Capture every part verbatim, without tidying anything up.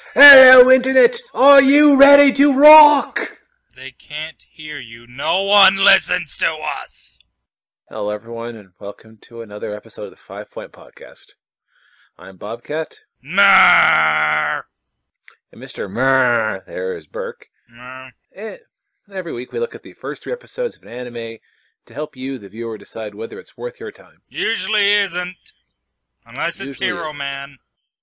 Hello, Internet! Are you ready to rock? They can't hear you. No one listens to us. Hello, everyone, and welcome to another episode of the Five Point Podcast. I'm Bobcat, Nah. and Mister Mrrr there is Burke. Nah. And every week we look at the first three episodes of an anime to help you, the viewer, decide whether it's worth your time. Usually isn't. Unless it's Usually Hero isn't. Man.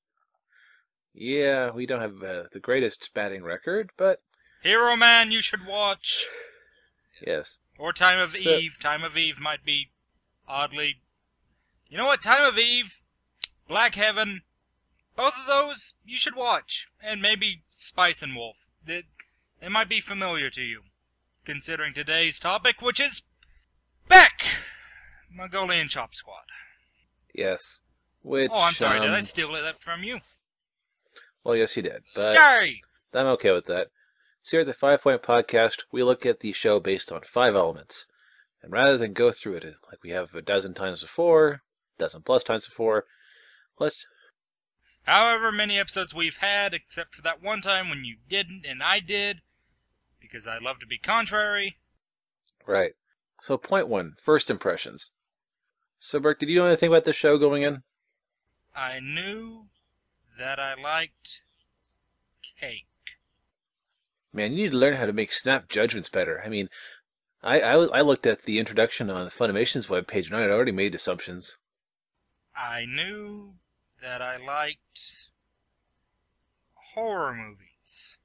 Yeah, we don't have uh, the greatest batting record, but Hero Man you should watch. yes. Or Time of So- Eve. Time of Eve might be oddly... You know what? Time of Eve, Black Heaven, both of those you should watch. And maybe Spice and Wolf. They, they might be familiar to you. Considering today's topic, which is... Beck! Mongolian Chop Squad. Yes. Which, Oh, I'm sorry, did I um, steal that from you? Well, yes, you did, but Yay! I'm okay with that. So here at the Five Point Podcast, we look at the show based on five elements. And rather than go through it like we have a dozen times before, a dozen plus times before, let's... However many episodes we've had, except for that one time when you didn't and I did, because I love to be contrary. Right. So point one, first impressions. So, Burke, did you know anything about this show going in? I knew that I liked cake. Man, you need to learn how to make snap judgments better. I mean, I, I, I looked at the introduction on Funimation's webpage and I had already made assumptions. I knew that I liked horror movies.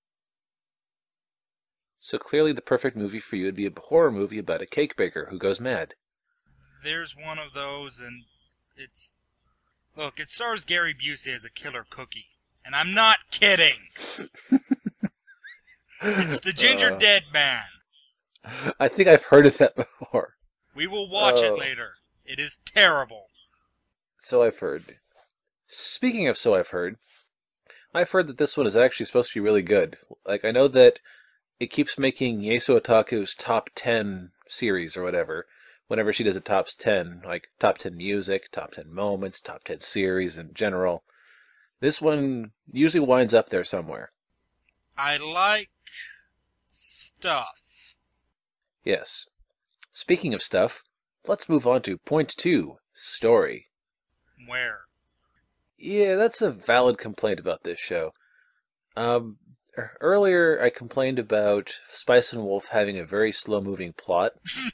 So clearly the perfect movie for you would be a horror movie about a cake baker who goes mad. There's one of those, and it's... Look, it stars Gary Busey as a killer cookie. And I'm not kidding! It's the Ginger Uh, Dead Man. I think I've heard of that before. We will watch Oh. it later. It is terrible. So I've heard. Speaking of so I've heard, I've heard that this one is actually supposed to be really good. Like, I know that it keeps making Yasu Otaku's top ten series or whatever, whenever she does a top ten, like top ten music, top ten moments, top ten series in general. This one usually winds up there somewhere. I like stuff. Yes. Speaking of stuff, let's move on to point two, story. Where? Yeah, that's a valid complaint about this show. Um, e- earlier I complained about Spice and Wolf having a very slow-moving plot,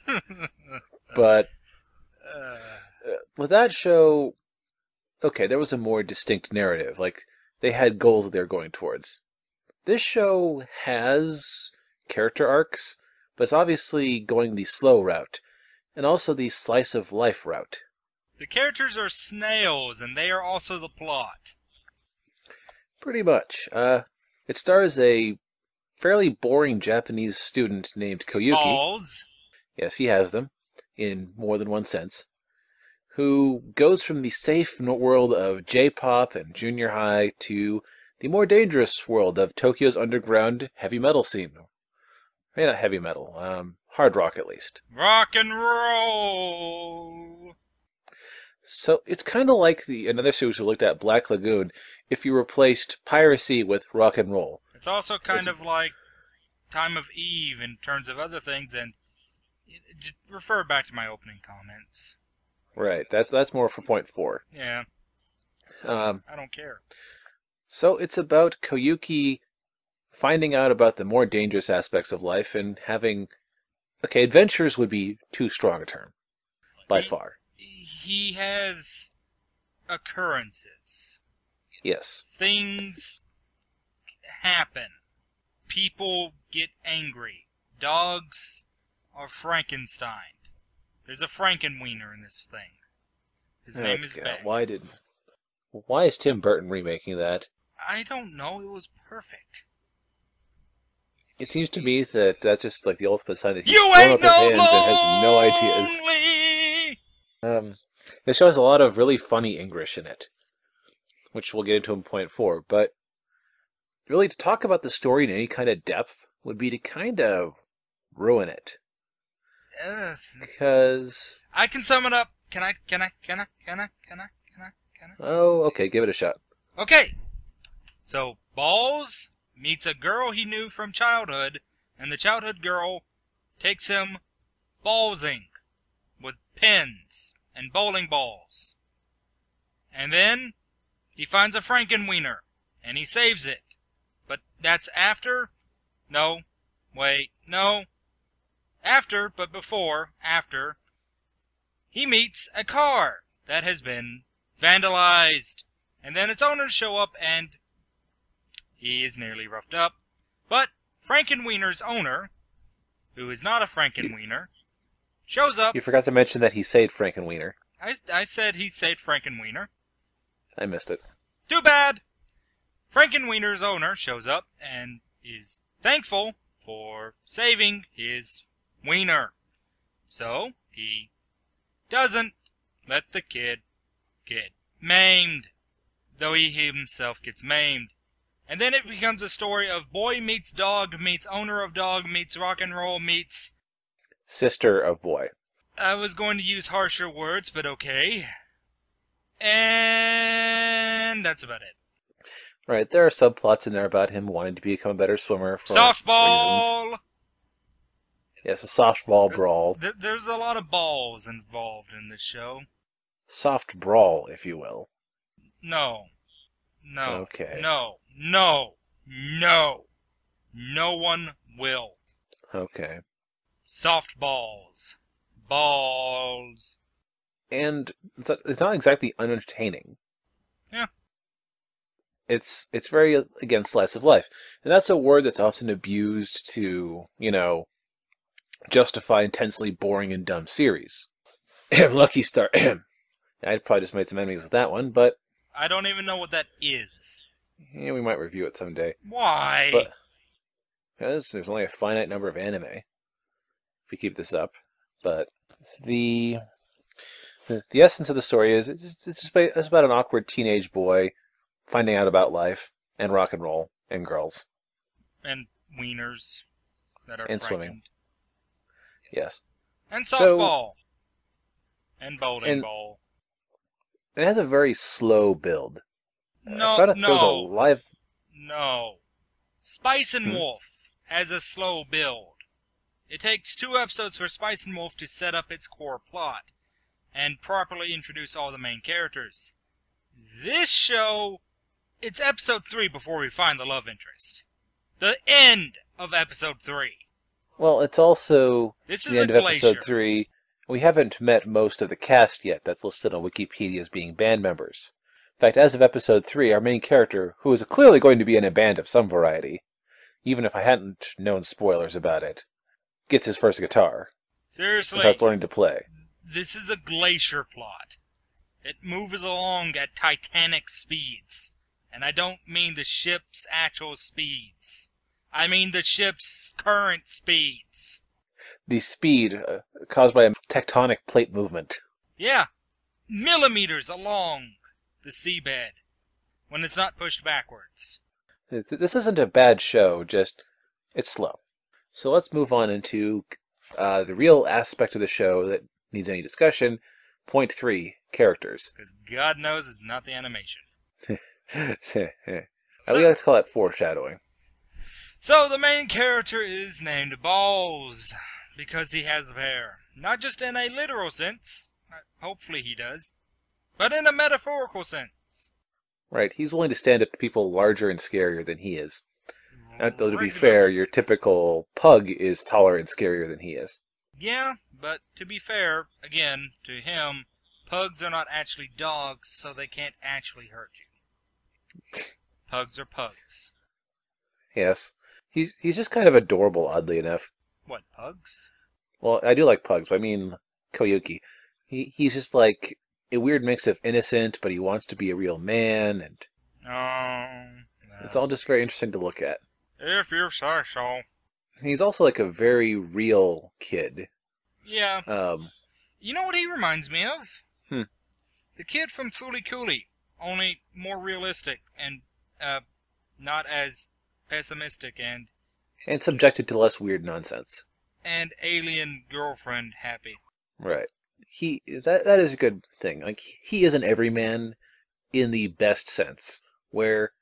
but uh, uh, with that show, okay, there was a more distinct narrative. Like, they had goals they were going towards. This show has character arcs, but it's obviously going the slow route, and also the slice-of-life route. the characters are snails, and they are also the plot. Pretty much. Uh, it stars a fairly boring Japanese student named Koyuki. Balls. Yes, he has them, in more than one sense. Who goes from the safe no- world of J-pop and junior high to the more dangerous world of Tokyo's underground heavy metal scene. Maybe not heavy metal, um, hard rock at least. Rock and roll. So it's kind of like the another series we looked at, Black Lagoon, if you replaced piracy with rock and roll. It's also kind It's- of like Time of Eve in terms of other things, and just refer back to my opening comments. Right, that, that's more for point four. Yeah, Um, I don't care. so it's about Koyuki finding out about the more dangerous aspects of life and having... Okay, adventures would be too strong a term, by He- far. He has occurrences. Yes. Things happen. People get angry. Dogs are Frankenstein. There's a Frankenwiener in this thing. His name Oh, is God, Beck. Why did... Why is Tim Burton remaking that? I don't know. It was perfect. It seems to me that that's just like the ultimate sign that he's You thrown ain't up his no hands and has no ideas. lonely. Um, this show has a lot of really funny English in it, which we'll get into in point four, but really to talk about the story in any kind of depth would be to kind of ruin it. Ugh. Because, I can sum it up. Can I? Can I? Can I? Can I? Can I? Can I? Can I? oh, okay, give it a shot. Okay. So, Balls meets a girl he knew from childhood, and the childhood girl takes him ballsing with pins and bowling balls. And then he finds a Frankenwiener, and he saves it. But that's after? No. Wait, no. After, but before, after, he meets a car that has been vandalized. And then its owners show up and he is nearly roughed up. But Frankenwiener's owner, who is not a Frankenwiener, shows up. You forgot to mention that he saved Frankenwiener. I, I said he saved Frankenwiener. I missed it. Too bad! Frankenwiener's owner shows up and is thankful for saving his wiener. So, he doesn't let the kid get maimed, though he himself gets maimed. And then it becomes a story of boy meets dog meets owner of dog meets rock and roll meets... Sister of boy. I was going to use harsher words, but okay. And that's about it. Right, there are subplots in there about him wanting to become a better swimmer for Softball! reasons. Yes, a softball There's, brawl. th- there's a lot of balls involved in this show. Soft brawl, if you will. No. No. Okay. No. No. No. No one will. Okay. Soft balls. Balls. And it's not- it's not exactly unentertaining. Yeah. It's it's very, again, slice of life. And that's a word that's often abused to, you know, justify intensely boring and dumb series. Lucky Star. I probably just made some enemies with that one, but I don't even know what that is. yeah, we might review it someday. Why? But because there's only a finite number of anime if we keep this up. But the the, the essence of the story is it's just, it's, just about, it's about an awkward teenage boy finding out about life and rock and roll and girls And wieners that are and frankened. swimming. Yes. And So- softball. and bowling and- ball. It has a very slow build. No, I found out there was a no, live. no. Spice and Hmm? Wolf has a slow build. It takes two episodes for Spice and Wolf to set up its core plot and properly introduce all the main characters. This show, it's episode three before we find the love interest. The end of episode three. Well, it's also This is the a end of glacier. episode three. We haven't met most of the cast yet that's listed on Wikipedia as being band members. In fact, as of episode three, our main character, who is clearly going to be in a band of some variety, even if I hadn't known spoilers about it, gets his first guitar and Seriously, starts learning to play. this is a glacier plot. It moves along at titanic speeds. And I don't mean the ship's actual speeds. I mean the ship's current speeds. The speed uh, caused by a tectonic plate movement. Yeah, millimeters along the seabed when it's not pushed backwards. Th- This isn't a bad show, just it's slow. So let's move on into uh, the real aspect of the show that needs any discussion. Point three, characters. Because God knows it's not the animation. We like to call that foreshadowing. So the main character is named Balls because he has hair. Not just in a literal sense, hopefully he does, but in a metaphorical sense. Right, he's willing to stand up to people larger and scarier than he is. Now, though, to be Regular fair, your basis. typical pug is taller and scarier than he is. Yeah, but to be fair, again, to him, pugs are not actually dogs, so they can't actually hurt you. Pugs are pugs. Yes. He's he's just kind of adorable, oddly enough. What, pugs? Well, I do like pugs, but I mean Koyuki. He he's just like a weird mix of innocent, but he wants to be a real man, and Um, it's all just very interesting to look at. if you say so. He's also like a very real kid. Yeah. Um, You know what he reminds me of? Hmm. The kid from Fooly Cooly, only more realistic and, uh, not as pessimistic and, and subjected to less weird nonsense. and alien girlfriend happy. Right. He that that is a good thing. Like he is an everyman in the best sense, where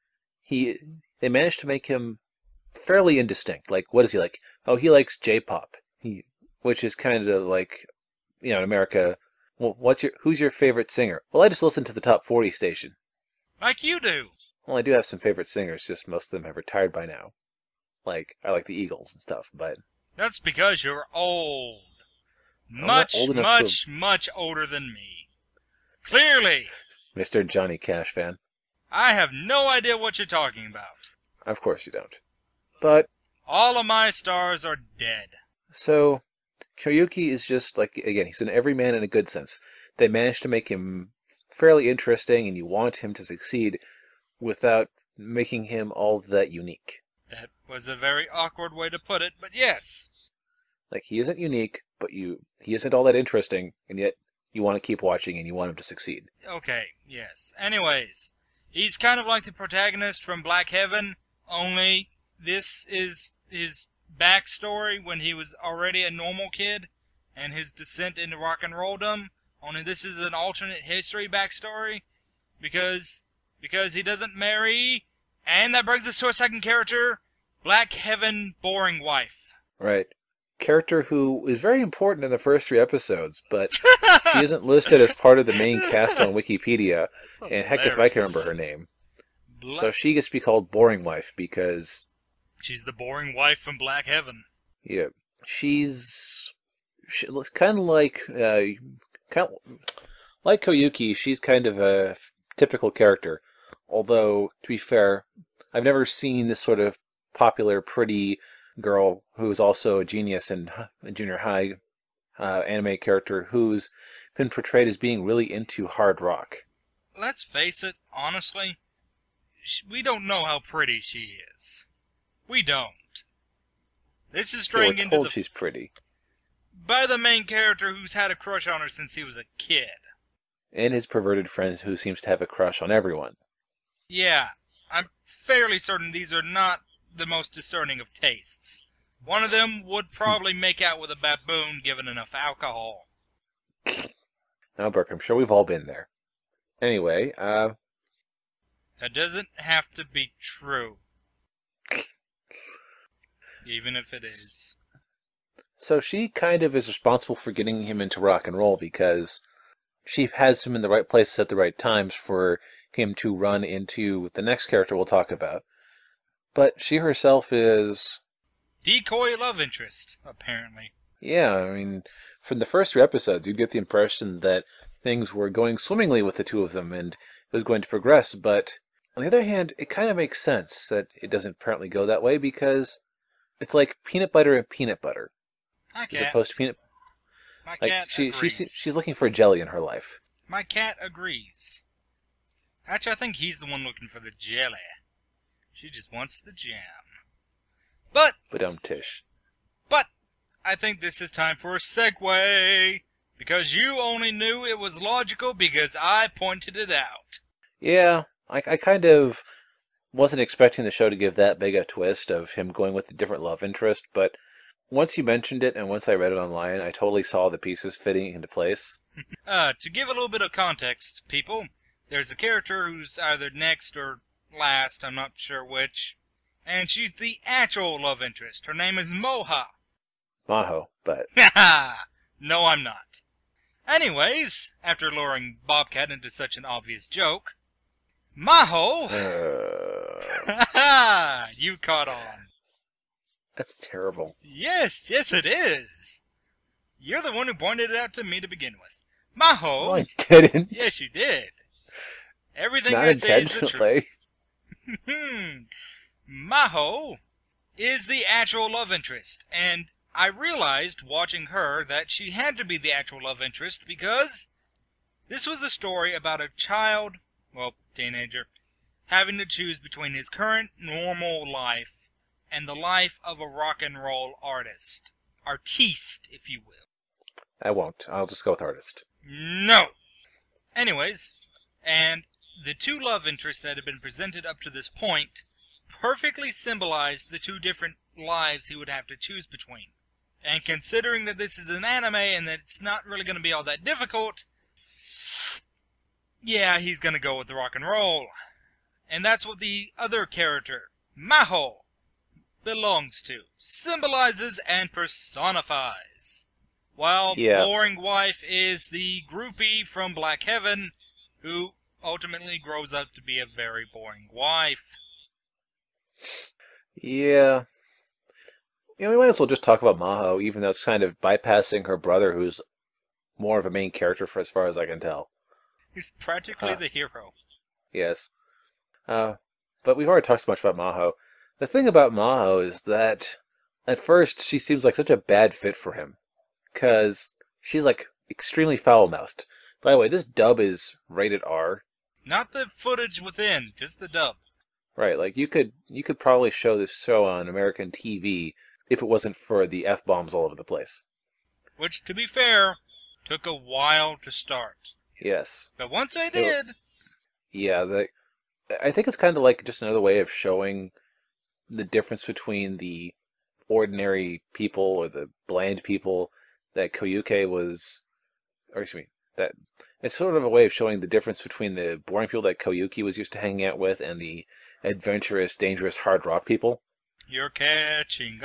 he they managed to make him fairly indistinct. Like, what is he like? Oh, he likes J-pop. He, which is kind of like, you know, in America. Well, what's your who's your favorite singer? Well, I just listen to the top forty station. Like you do. Well, I do have some favorite singers, just most of them have retired by now. Like, I like the Eagles and stuff, but That's because you're old. I'm not Much, old enough much, much older than me. Clearly, Mister Johnny Cash fan. I have no idea what you're talking about. Of course you don't. But, All of my stars are dead. so, Koyuki is just, like, again, he's an everyman in a good sense. They managed to make him fairly interesting, and you want him to succeed without making him all that unique. That was a very awkward way to put it, but yes. Like, he isn't unique, but you he isn't all that interesting, and yet you want to keep watching and you want him to succeed. Okay, yes. Anyways, he's kind of like the protagonist from Black Heaven, only this is his backstory when he was already a normal kid, and his descent into rock and rolldom. Only this is an alternate history backstory, because because he doesn't marry, and that brings us to our second character, Black Heaven Boring Wife. Right. Character who is very important in the first three episodes, but she isn't listed as part of the main cast on Wikipedia, and heck if I can remember her name. Bla- So she gets to be called Boring Wife because, She's the boring wife from Black Heaven. yeah, she's she looks kind of like uh, kind of, like Koyuki. She's kind of a typical character, although to be fair, I've never seen this sort of popular, pretty girl who's also a genius in junior high uh, anime character who's been portrayed as being really into hard rock. Let's face it, honestly, sh- we don't know how pretty she is. We don't. This is Yeah, straying we're into told the she's pretty, by the main character who's had a crush on her since he was a kid. and his perverted friend who seems to have a crush on everyone. Yeah, I'm fairly certain these are not the most discerning of tastes. One of them would probably make out with a baboon given enough alcohol. Now, Burke, I'm sure we've all been there. Anyway, uh, That doesn't have to be true. Even if it is. so she kind of is responsible for getting him into rock and roll because she has him in the right places at the right times for him to run into the next character we'll talk about. But she herself is, Decoy love interest, apparently. yeah, I mean, from the first three episodes, you get the impression that things were going swimmingly with the two of them and it was going to progress, but on the other hand, it kind of makes sense that it doesn't apparently go that way because it's like peanut butter and peanut butter My as cat. opposed to peanut. My Like cat she, agrees. she's she's looking for jelly in her life. My cat agrees. Actually, I think he's the one looking for the jelly. She just wants the jam. But, But um, Tish. but, I think this is time for a segue. Because you only knew it was logical because I pointed it out. Yeah, I, I kind of wasn't expecting the show to give that big a twist of him going with a different love interest, but once you mentioned it and once I read it online, I totally saw the pieces fitting into place. Uh, to give a little bit of context, people, there's a character who's either next or last, I'm not sure which, and she's the actual love interest. Her name is Moha. Maho, but Haha! No, I'm not. Anyways, after luring Bobcat into such an obvious joke, Maho! uh, Haha! You caught on. that's terrible. Yes, yes it is. You're the one who pointed it out to me to begin with. Maho! No, I didn't. Yes, you did. Everything Not I say is the truth. intentionally. Maho is the actual love interest, and I realized watching her that she had to be the actual love interest because this was a story about a child, well, teenager, having to choose between his current normal life and the life of a rock and roll artist. Artiste, if you will. I won't. I'll just go with artist. No! Anyways, and the two love interests that have been presented up to this point perfectly symbolized the two different lives he would have to choose between. And considering that this is an anime and that it's not really going to be all that difficult, yeah, he's going to go with the rock and roll. And that's what the other character, Maho, belongs to, symbolizes and personifies. While Yeah. Boring Wife is the groupie from Black Heaven, who ultimately grows up to be a very boring wife. Yeah. You know, we might as well just talk about Maho, even though it's kind of bypassing her brother, who's more of a main character for as far as I can tell. He's practically Huh. the hero. Yes. Uh, but we've already talked so much about Maho. The thing about Maho is that at first she seems like such a bad fit for him, because she's like extremely foul-mouthed. By the way, this dub is rated R. Not the footage within, just the dub. Right, like you could you could probably show this show on American T V if it wasn't for the F-bombs all over the place. Which, to be fair, took a while to start. Yes. But once I It- did, Yeah, the, I think it's kind of like just another way of showing the difference between the ordinary people or the bland people that Koyuke was, or excuse me, that it's sort of a way of showing the difference between the boring people that Koyuki was used to hanging out with and the adventurous, dangerous, hard rock people. you're catching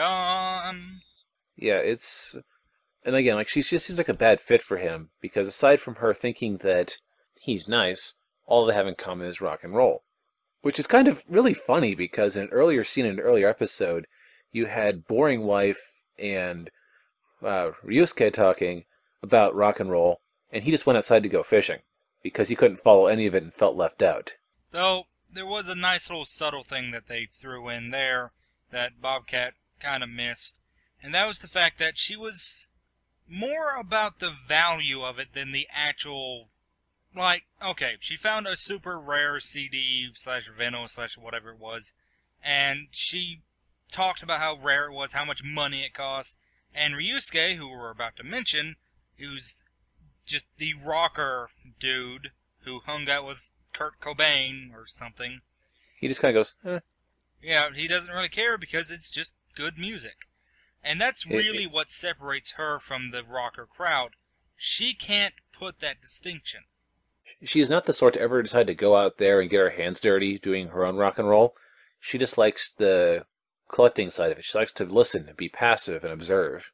on. Yeah, it's, and again, like she just seems like a bad fit for him because aside from her thinking that he's nice, all they have in common is rock and roll. Which is kind of really funny because in an earlier scene in an earlier episode, you had Boring Wife and uh, Ryusuke talking about rock and roll, and he just went outside to go fishing because he couldn't follow any of it and felt left out. Though, there was a nice little subtle thing that they threw in there that Bobcat kind of missed, and that was the fact that she was more about the value of it than the actual, like, okay, she found a super rare C D slash vinyl slash whatever it was, and she talked about how rare it was, how much money it cost, and Ryusuke, who we're about to mention, who's just the rocker dude who hung out with Kurt Cobain or something, He just kind of goes, eh. yeah, he doesn't really care because it's just good music. And that's It- really what separates her from the rocker crowd. She can't put that distinction. She is not the sort to ever decide to go out there and get her hands dirty doing her own rock and roll. She just likes the collecting side of it. She likes to listen and be passive and observe.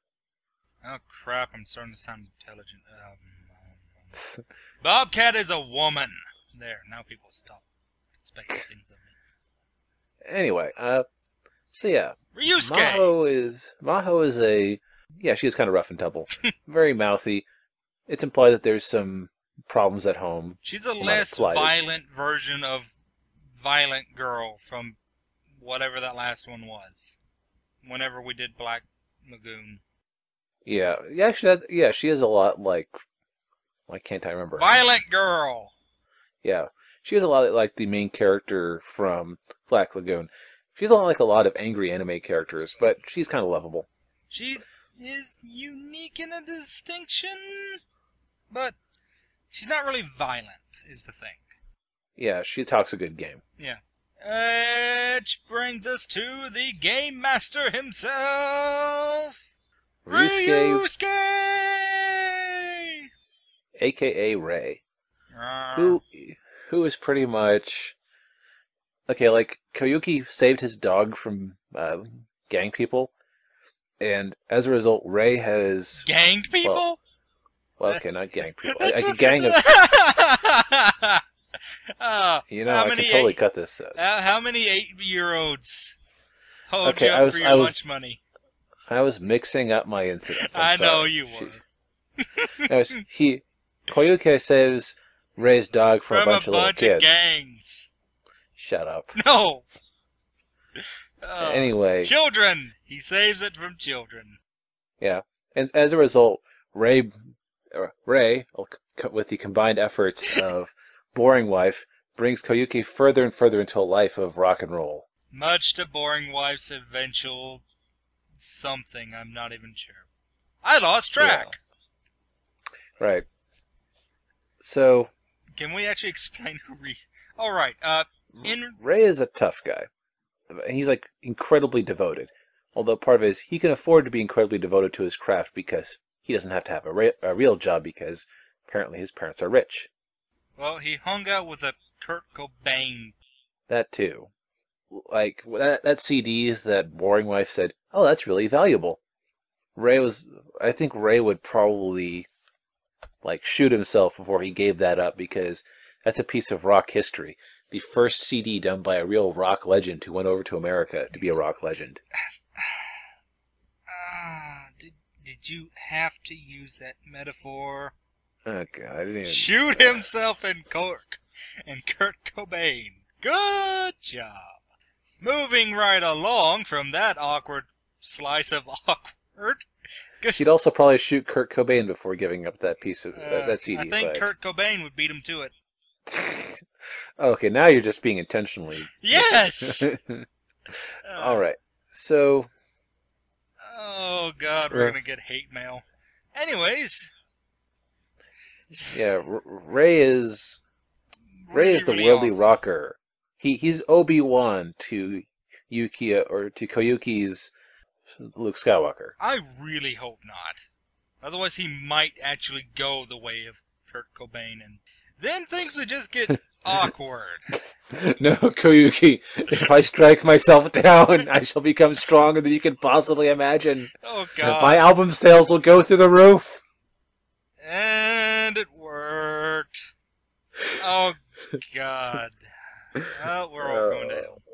Oh crap, I'm starting to sound intelligent. Um, Bobcat is a woman. There, now people stop expecting things of me. Anyway, uh, so yeah, Ryusuke! Maho is Maho is a yeah, she is kind of rough and tumble, very mouthy. It's implied that there's some problems at home. She's a not less implied. violent version of Violent Girl from whatever that last one was. Whenever we did Black Lagoon. Yeah, yeah, actually, that, yeah, she is a lot like. Why can't I remember? Violent Girl! Yeah, she is a lot like the main character from Black Lagoon. She's a lot like a lot of angry anime characters, but she's kind of lovable. She is unique in a distinction, but she's not really violent, is the thing. Yeah, she talks a good game. Yeah. Which brings us to the Game Master himself, Ryusuke, Ryusuke! aka Ray, Uh, who who is pretty much okay. Like Koyuki saved his dog from uh, gang people, and as a result, Ray has Ganged people? well, okay, not gang people, That's like a what- gang of. Uh, You know, how I many can totally eight- cut this out. Uh, how many eight-year-olds hold Okay, you up I was- for I your was- lunch money? I was mixing up my incidents. I'm I know sorry. you She- were. No, it's- he Koyuki saves Ray's dog from, From a bunch, of little kids. gangs. Shut up. No. Uh, Anyway, Children. He saves it from children. yeah, and as a result, Ray, uh, Ray, with the combined efforts of Boring Wife, brings Koyuki further and further into a life of rock and roll. Much to Boring Wife's eventual something. I'm not even sure. I lost track. Right. So Can we actually explain who we... All right. Uh, in Ray is a tough guy. He's like incredibly devoted. Although part of it is he can afford to be incredibly devoted to his craft because he doesn't have to have a, re- a real job because apparently his parents are rich. well, he hung out with a Kurt Cobain That too. Like that that C D that Boring Wife said, "Oh, that's really valuable." Ray was, I think Ray would probably like shoot himself before he gave that up because that's a piece of rock history. The first C D done by a real rock legend who went over to America to be a rock legend. Ah, did did you have to use that metaphor? Oh God, I didn't even... Shoot himself in Cork and Kurt Cobain. Good job. Moving right along from that awkward slice of awkward. He'd also probably shoot Kurt Cobain before giving up that piece of uh, Uh, that C D. I think but... Kurt Cobain would beat him to it. Okay, now you're just being intentionally. Yes. uh, All right, so. Oh God, we're gonna get hate mail. Anyways. Yeah, R- Ray is Ray really, is the really worldly awesome. rocker. He he's Obi-Wan to Yuki or to Koyuki's Luke Skywalker. I really hope not. Otherwise, he might actually go the way of Kurt Cobain, and then things would just get awkward. No, Koyuki, if I strike myself down, I shall become stronger than you can possibly imagine. Oh God! My album sales will go through the roof. And it worked. Oh God! Well, we're all going to hell.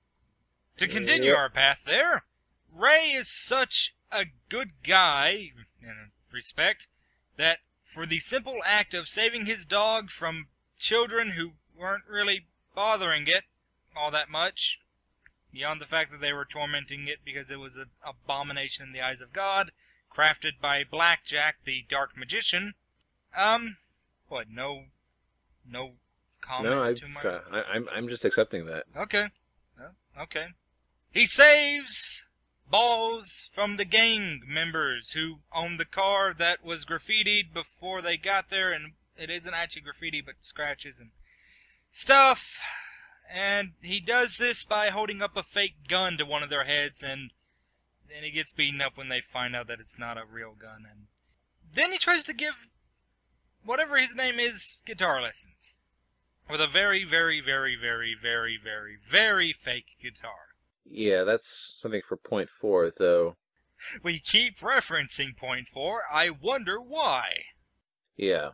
To continue Yep. our path there, Ray is such a good guy, in respect, that for the simple act of saving his dog from children who weren't really bothering it all that much, beyond the fact that they were tormenting it because it was an abomination in the eyes of God, crafted by Blackjack, the dark magician, um, what, no, no comment No, I've, to my... uh, I, I'm I'm just accepting that. Okay. Well, okay. He saves balls from the gang members who owned the car that was graffitied before they got there, and it isn't actually graffiti, but scratches and stuff. And he does this by holding up a fake gun to one of their heads, and then he gets beaten up when they find out that it's not a real gun. And then he tries to give whatever his name is guitar lessons. With a very, very, very, very, very, very, very fake guitar. Yeah, that's something for point four, though. We keep referencing point four. I wonder why. Yeah.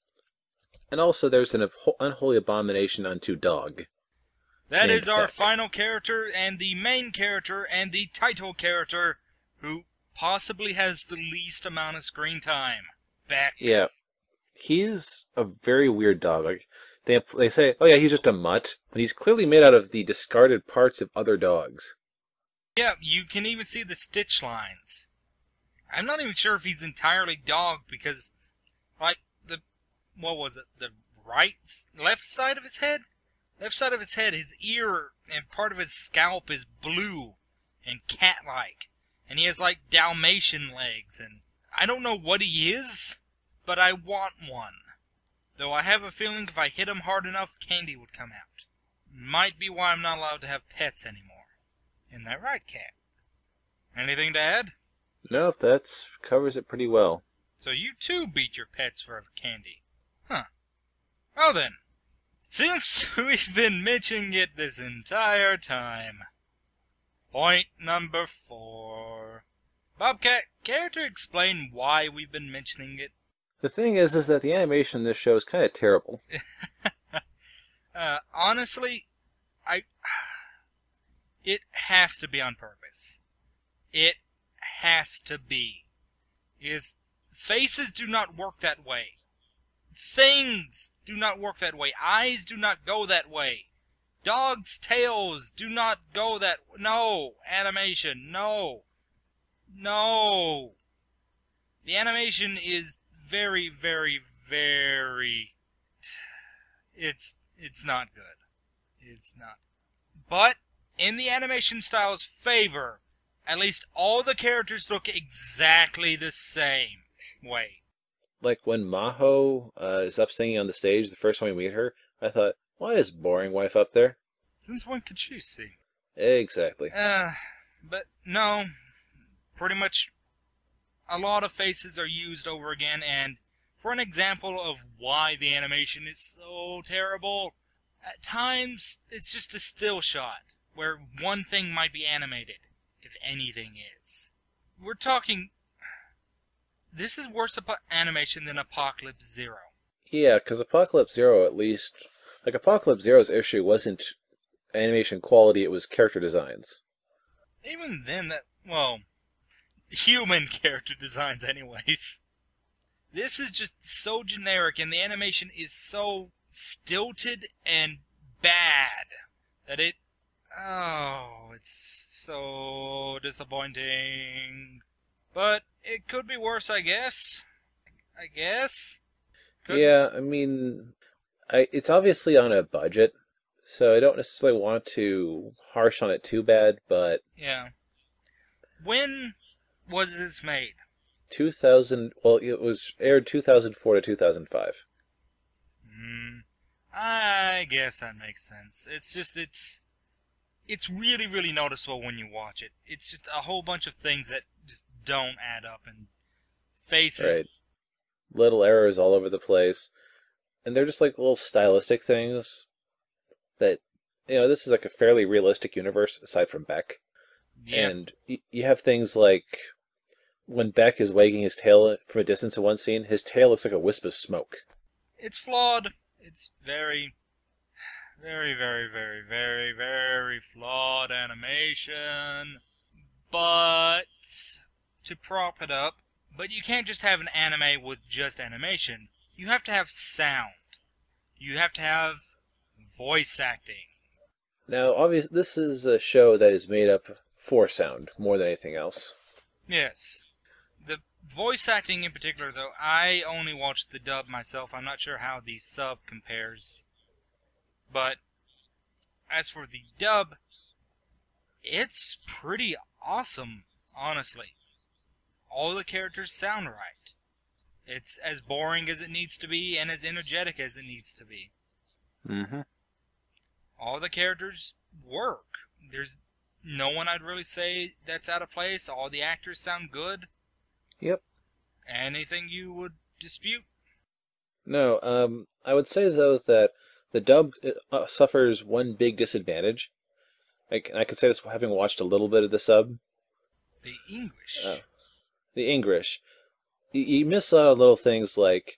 And also, there's an abho- unholy abomination unto dog. That named is our Beck. final character and the main character and the title character who possibly has the least amount of screen time. Beck. Yeah. He's a very weird dog. Like they they say, oh yeah, he's just a mutt, but he's clearly made out of the discarded parts of other dogs. Yeah, you can even see the stitch lines. I'm not even sure if he's entirely dog because, like, the, what was it, the right, left side of his head? Left side of his head, his ear and part of his scalp is blue and cat-like. And he has, like, Dalmatian legs, and I don't know what he is, but I want one. Though I have a feeling if I hit him hard enough, candy would come out. Might be why I'm not allowed to have pets anymore. Isn't that right, Cat? Anything to add? No, that covers it pretty well. So you too beat your pets for candy. Huh. Well then, since we've been mentioning it this entire time, point number four. Bobcat, care to explain why we've been mentioning it? The thing is, is that the animation in this show is kind of terrible. uh, honestly, I... It has to be on purpose. It has to be. Is faces do not work that way. Things do not work that way. Eyes do not go that way. Dogs' tails do not go that way. No. Animation. No. No. The animation is very, very, very... It's, it's not good. It's not. But, in the animation style's favor, at least all the characters look exactly the same way. Like when Maho uh, is up singing on the stage the first time we meet her, I thought, why is Boring Wife up there? Since when could she see? Exactly. Uh, but no, pretty much a lot of faces are used over again, and for an example of why the animation is so terrible, At times, it's just a still shot, where one thing might be animated, if anything is. We're talking... This is worse ap- animation than Apocalypse Zero. Yeah, because Apocalypse Zero, at least... Like, Apocalypse Zero's issue wasn't animation quality, it was character designs. Even then, that... Well, human character designs anyways. This is just so generic, and the animation is so stilted and bad that it... Oh, it's so disappointing. But it could be worse, I guess. I guess. Could Yeah, I mean, I, it's obviously on a budget, so I don't necessarily want to harsh on it too bad, but Yeah. When was this made? two thousand, well, it was aired two thousand four to two thousand five. Hmm. I guess that makes sense. It's just, it's... It's really, really noticeable when you watch it. It's just a whole bunch of things that just don't add up, and faces... Right. Little errors all over the place. And they're just like little stylistic things that, you know, this is like a fairly realistic universe aside from Beck. Yeah. And y- you have things like when Beck is wagging his tail from a distance in one scene, his tail looks like a wisp of smoke. It's flawed. It's very, very, very, very, very, very flawed animation. But to prop it up, but you can't just have an anime with just animation. You have to have sound. You have to have voice acting. Now, obviously, this is a show that is made up for sound more than anything else. Yes. The voice acting in particular, though, I only watched the dub myself. I'm not sure how the sub compares. But as for the dub, it's pretty awesome, honestly. All the characters sound right. It's as boring as it needs to be and as energetic as it needs to be. Mm-hmm. All the characters work. There's no one I'd really say that's out of place. All the actors sound good. Yep. Anything you would dispute? No, um, I would say, though, that the dub uh, suffers one big disadvantage. Like, I could say this having watched a little bit of the sub. The English. Uh, the English. You, you miss out on little things like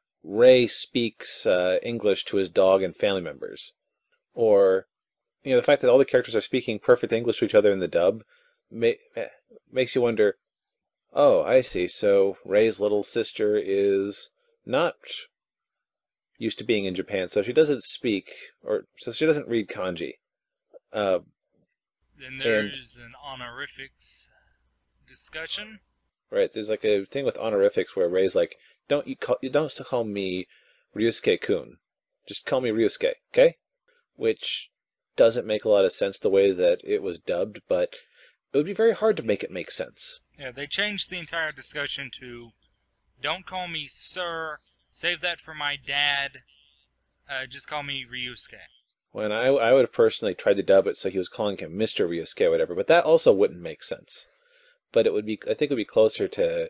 Ray speaks uh, English to his dog and family members. Or, you know, the fact that all the characters are speaking perfect English to each other in the dub ma- makes you wonder, oh, I see, so Ray's little sister is not used to being in Japan, so she doesn't speak, or so she doesn't read kanji. Uh, Then and there's an honorifics discussion. right, there's like a thing with honorifics where Ray's like, don't you call you don't call me Ryusuke-kun, just call me Ryusuke, okay? Which doesn't make a lot of sense the way that it was dubbed, but it would be very hard to make it make sense. Yeah, they changed the entire discussion to, don't call me sir, save that for my dad, uh, just call me Ryusuke. When I I would have personally tried to dub it so he was calling him Mister Ryusuke or whatever, but that also wouldn't make sense. But it would be, I think it would be closer to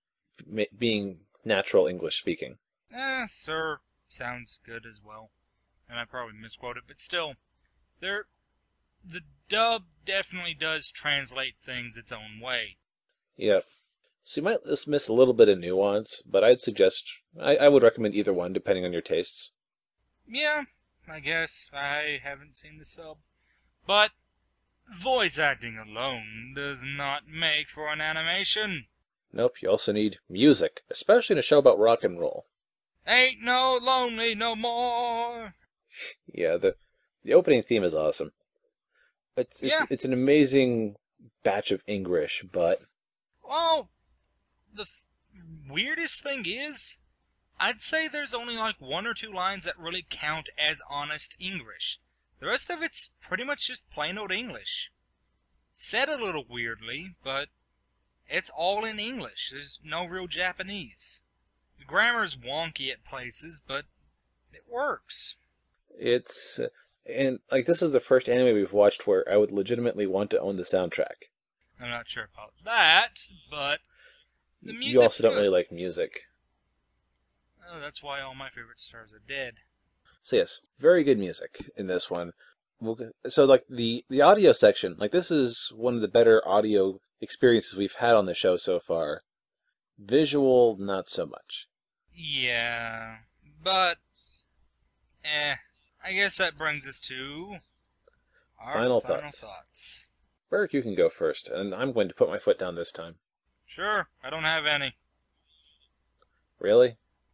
ma- being natural English speaking. Eh, sir sounds good as well. And I probably misquoted, but still, there, the dub definitely does translate things its own way. Yeah. So you might just miss a little bit of nuance, but I'd suggest, I, I would recommend either one depending on your tastes. Yeah, I guess I haven't seen the sub. But voice acting alone does not make for an animation. Nope, you also need music, especially in a show about rock and roll. Ain't no lonely no more. Yeah, the the opening theme is awesome. It's it's, Yeah. it's an amazing batch of English, but Well, the f- weirdest thing is, I'd say there's only like one or two lines that really count as honest English. The rest of it's pretty much just plain old English. Said a little weirdly, but it's all in English. There's no real Japanese. The grammar's wonky at places, but it works. it's and like this is the first anime we've watched where I would legitimately want to own the soundtrack. I'm not sure about that, but the music. You also don't really like music. Oh, that's why all my favorite stars are dead. So yes, very good music in this one. We'll g- So like the the audio section, like this is one of the better audio experiences we've had on the show so far. Visual, not so much. Yeah, but eh, I guess that brings us to our Final final thoughts. thoughts. Burke, you can go first, and I'm going to put my foot down this time. Sure, I don't have any. Really?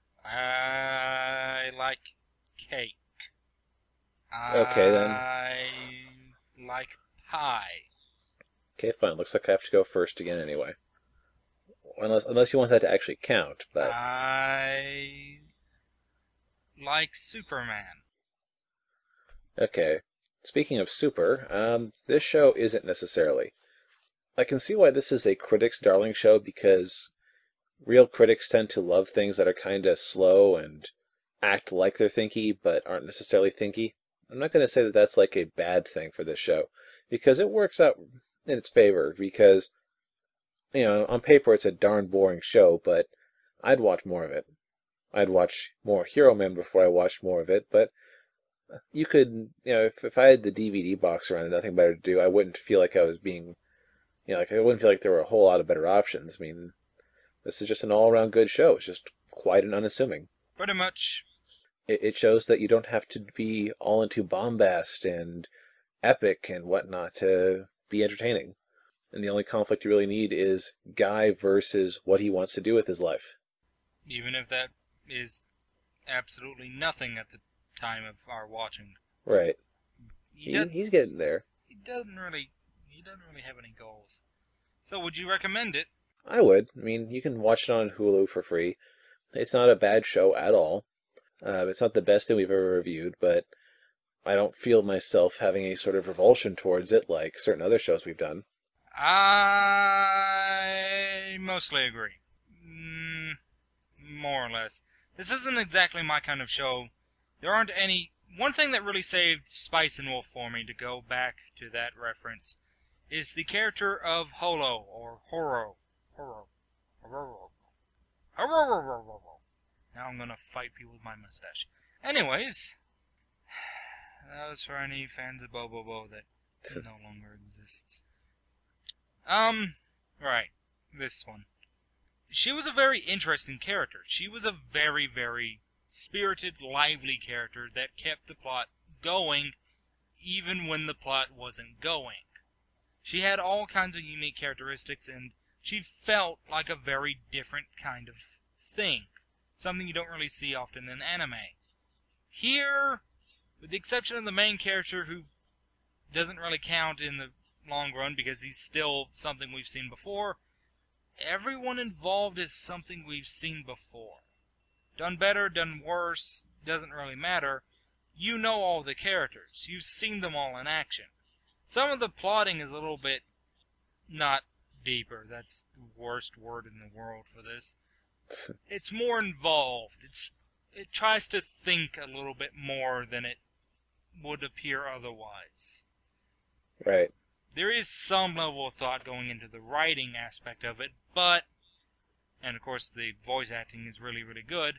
I like cake. Okay then. I like pie. Okay, fine. Looks like I have to go first again anyway. Unless unless you want that to actually count, but I like Superman. okay. Speaking of super, um, this show isn't necessarily. I can see why this is a critic's darling show because real critics tend to love things that are kind of slow and act like they're thinky but aren't necessarily thinky. I'm not going to say that that's like a bad thing for this show because it works out in its favor because, you know, on paper it's a darn boring show, but I'd watch more of it. I'd watch more Hero Man before I watched more of it, but you could, you know, if, if I had the D V D box around and nothing better to do, I wouldn't feel like I was being, you know, like I wouldn't feel like there were a whole lot of better options. I mean, this is just an all-around good show. It's just quite an unassuming. Pretty much. It, it shows that you don't have to be all into bombast and epic and whatnot to be entertaining. And the only conflict you really need is Guy versus what he wants to do with his life. Even if that is absolutely nothing at the time of our watching. Right. He, He, does, he's getting there. he doesn't really he doesn't really have any goals. So would you recommend it? I would. I mean, you can watch it on Hulu for free. It's not a bad show at all. Uh, it's not the best thing we've ever reviewed, but I don't feel myself having a sort of revulsion towards it like certain other shows we've done. I mostly agree. Mm, more or less. This isn't exactly my kind of show. There aren't any... One thing that really saved Spice and Wolf for me, to go back to that reference, is the character of Holo, or Horo. Horo. Horo. Horo. Now I'm gonna fight people with my mustache. Anyways, that was for any fans of Bobobo that no longer exists. Um, right. This one. She was a very interesting character. She was a very, very spirited, lively character that kept the plot going even when the plot wasn't going. She had all kinds of unique characteristics, and she felt like a very different kind of thing. Something you don't really see often in anime. Here, with the exception of the main character, who doesn't really count in the long run because he's still something we've seen before, everyone involved is something we've seen before. Done better, done worse, doesn't really matter. You know all the characters. You've seen them all in action. Some of the plotting is a little bit not deeper. That's the worst word in the world for this. It's more involved. It's it tries to think a little bit more than it would appear otherwise. Right. There is some level of thought going into the writing aspect of it, but, and of course the voice acting is really, really good,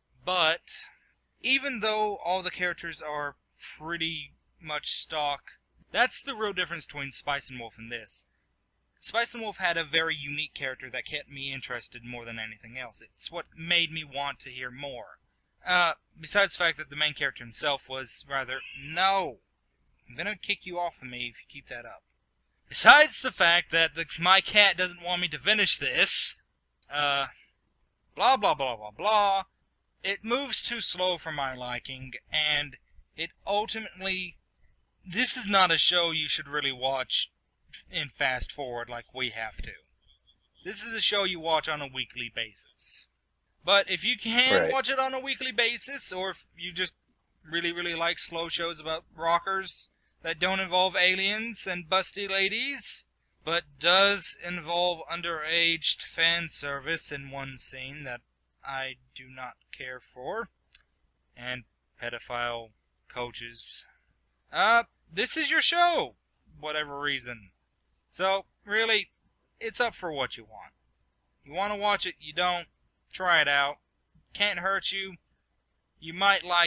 but even though all the characters are pretty much stock, that's the real difference between Spice and Wolf and this. Spice and Wolf had a very unique character that kept me interested more than anything else. It's what made me want to hear more. Uh, besides the fact that the main character himself was rather... No! I'm gonna kick you off of me if you keep that up. Besides the fact that the, my cat doesn't want me to finish this, uh, blah blah blah blah blah, it moves too slow for my liking, and it ultimately... This is not a show you should really watch in fast forward like we have to. This is a show you watch on a weekly basis. But if you can Right. watch it on a weekly basis, or if you just really, really like slow shows about rockers that don't involve aliens and busty ladies, but does involve underaged fan service in one scene that I do not care for, and pedophile coaches, uh, this is your show, whatever reason. So, really, it's up for what you want. You want to watch it, you don't, try it out. Can't hurt you. You might like it,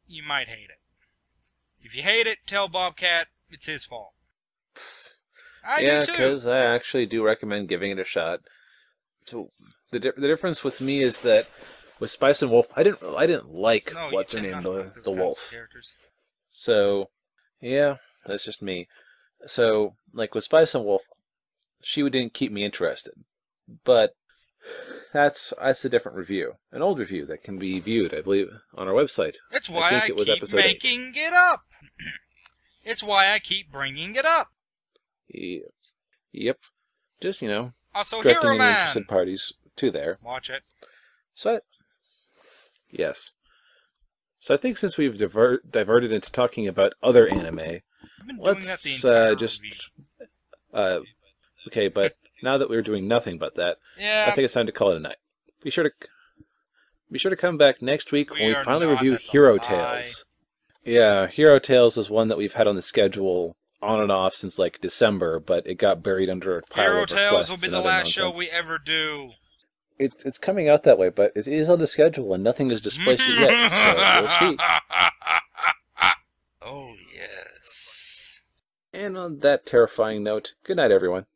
you might hate it. If you hate it, tell Bobcat it's his fault. I yeah, do too. because I actually do recommend giving it a shot. So the di- the difference with me is that with Spice and Wolf, I didn't I didn't like No, what's you her tend name, not to the like those the kinds of wolf. characters. So yeah, that's just me. So like with Spice and Wolf, she didn't keep me interested. But that's that's a different review, an old review that can be viewed, I believe, on our website. It's I why think I, it was keep episode eight. making it up. It's why I keep bringing it up. Yep. Yep. Just, you know, Also, directing Hero any Man. interested parties to there. Watch it. So, yes. So I think since we've divert, diverted into talking about other anime, I've been doing let's that the entire uh, just... review. Uh, okay, but now that we're doing nothing but that, Yeah. I think it's time to call it a night. Be sure to be sure to come back next week We when we are finally not, review that's a Hero lie. Tales. Yeah, Hero Tales is one that we've had on the schedule on and off since like December, but it got buried under a pile Hero of Tales requests will be and the other last show nonsense. we ever do. It's it's coming out that way, but it is on the schedule and nothing has displaced it yet, so we'll see. Oh, yes. And on that terrifying note, good night, everyone.